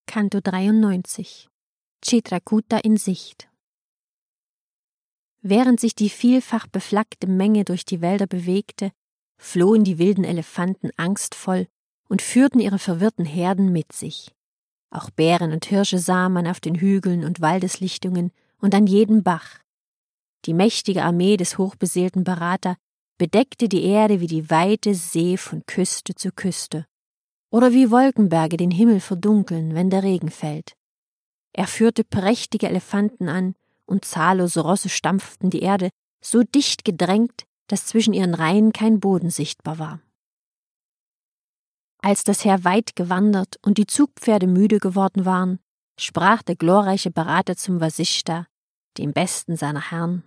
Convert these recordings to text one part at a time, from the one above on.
Canto 93 Chitrakuta in Sicht. Während sich die vielfach beflaggte Menge durch die Wälder bewegte, flohen die wilden Elefanten angstvoll und führten ihre verwirrten Herden mit sich. Auch Bären und Hirsche sah man auf den Hügeln und Waldeslichtungen und an jedem Bach. Die mächtige Armee des hochbeseelten Bharata bedeckte die Erde wie die weite See von Küste zu Küste, oder wie Wolkenberge den Himmel verdunkeln, wenn der Regen fällt. Er führte prächtige Elefanten an, und zahllose Rosse stampften die Erde, so dicht gedrängt, dass zwischen ihren Reihen kein Boden sichtbar war. Als das Heer weit gewandert und die Zugpferde müde geworden waren, sprach der glorreiche Bharata zum Vasishtha, dem besten seiner Herren: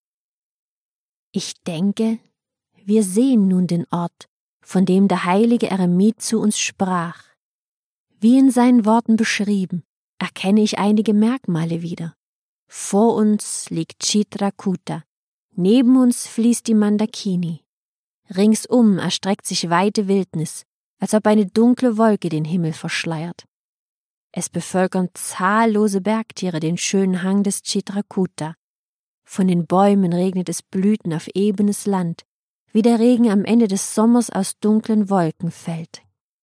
Ich denke, wir sehen nun den Ort, von dem der heilige Eremit zu uns sprach. Wie in seinen Worten beschrieben, erkenne ich einige Merkmale wieder. Vor uns liegt Chitrakuta, neben uns fließt die Mandakini. Ringsum erstreckt sich weite Wildnis, als ob eine dunkle Wolke den Himmel verschleiert. Es bevölkern zahllose Bergtiere den schönen Hang des Chitrakuta. Von den Bäumen regnet es Blüten auf ebenes Land, wie der Regen am Ende des Sommers aus dunklen Wolken fällt.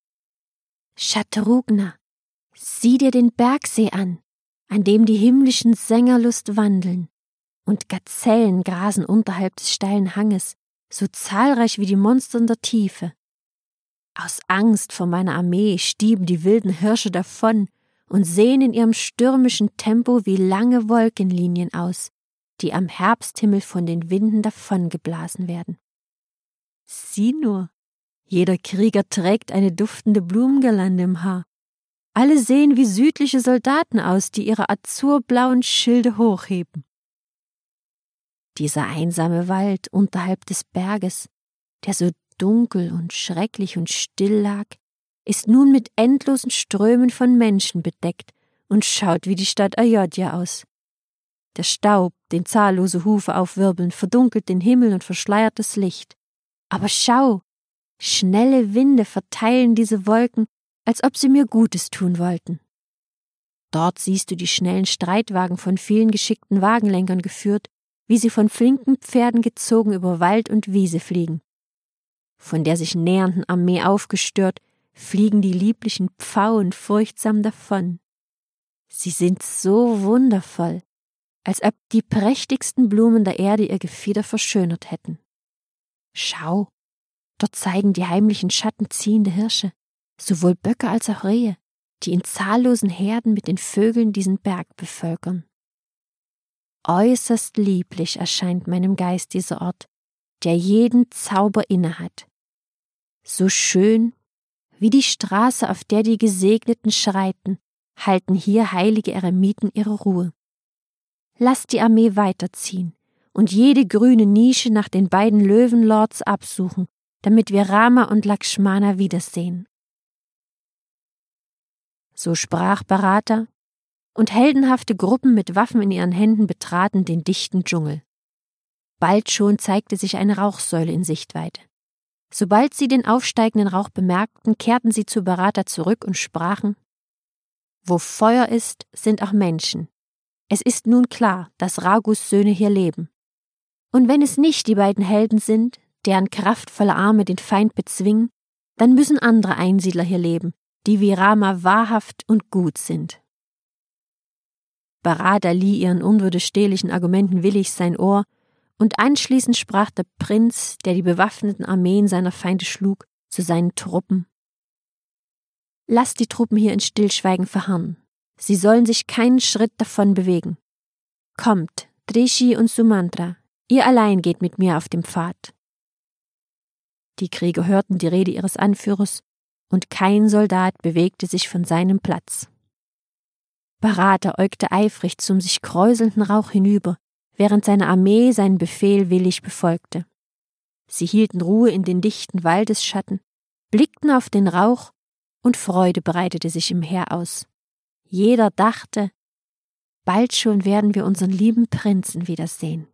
Shatrugna, sieh dir den Bergsee an dem die himmlischen Sängerlust wandeln, und Gazellen grasen unterhalb des steilen Hanges, so zahlreich wie die Monster in der Tiefe. Aus Angst vor meiner Armee stieben die wilden Hirsche davon und sehen in ihrem stürmischen Tempo wie lange Wolkenlinien aus, die am Herbsthimmel von den Winden davongeblasen werden. Sieh nur, jeder Krieger trägt eine duftende Blumengirlande im Haar. Alle sehen wie südliche Soldaten aus, die ihre azurblauen Schilde hochheben. Dieser einsame Wald unterhalb des Berges, der so dunkel und schrecklich und still lag, ist nun mit endlosen Strömen von Menschen bedeckt und schaut wie die Stadt Ayodhya aus. Der Staub, den zahllose Hufe aufwirbeln, verdunkelt den Himmel und verschleiert das Licht. Aber schau, schnelle Winde verteilen diese Wolken, als ob sie mir Gutes tun wollten. Dort siehst du die schnellen Streitwagen von vielen geschickten Wagenlenkern geführt, wie sie von flinken Pferden gezogen über Wald und Wiese fliegen. Von der sich nähernden Armee aufgestört, fliegen die lieblichen Pfauen furchtsam davon. Sie sind so wundervoll, als ob die prächtigsten Blumen der Erde ihr Gefieder verschönert hätten. Schau, dort zeigen die heimlichen Schatten ziehende Hirsche, sowohl Böcke als auch Rehe, die in zahllosen Herden mit den Vögeln diesen Berg bevölkern. Äußerst lieblich erscheint meinem Geist dieser Ort, der jeden Zauber innehat. So schön wie die Straße, auf der die Gesegneten schreiten, halten hier heilige Eremiten ihre Ruhe. Lass die Armee weiterziehen und jede grüne Nische nach den beiden Löwenlords absuchen, damit wir Rama und Lakshmana wiedersehen. So sprach Bharata, und heldenhafte Gruppen mit Waffen in ihren Händen betraten den dichten Dschungel. Bald schon zeigte sich eine Rauchsäule in Sichtweite. Sobald sie den aufsteigenden Rauch bemerkten, kehrten sie zu Bharata zurück und sprachen: Wo Feuer ist, sind auch Menschen. Es ist nun klar, dass Raghus Söhne hier leben. Und wenn es nicht die beiden Helden sind, deren kraftvolle Arme den Feind bezwingen, dann müssen andere Einsiedler hier leben, die wie Rama wahrhaft und gut sind. Bharata lieh ihren unwiderstehlichen Argumenten willig sein Ohr, und anschließend sprach der Prinz, der die bewaffneten Armeen seiner Feinde schlug, zu seinen Truppen: Lasst die Truppen hier in Stillschweigen verharren. Sie sollen sich keinen Schritt davon bewegen. Kommt, Trishi und Sumantra, ihr allein geht mit mir auf dem Pfad. Die Krieger hörten die Rede ihres Anführers, und kein Soldat bewegte sich von seinem Platz. Bharata äugte eifrig zum sich kräuselnden Rauch hinüber, während seine Armee seinen Befehl willig befolgte. Sie hielten Ruhe in den dichten Waldesschatten, blickten auf den Rauch, und Freude breitete sich im Heer aus. Jeder dachte, bald schon werden wir unseren lieben Prinzen wiedersehen.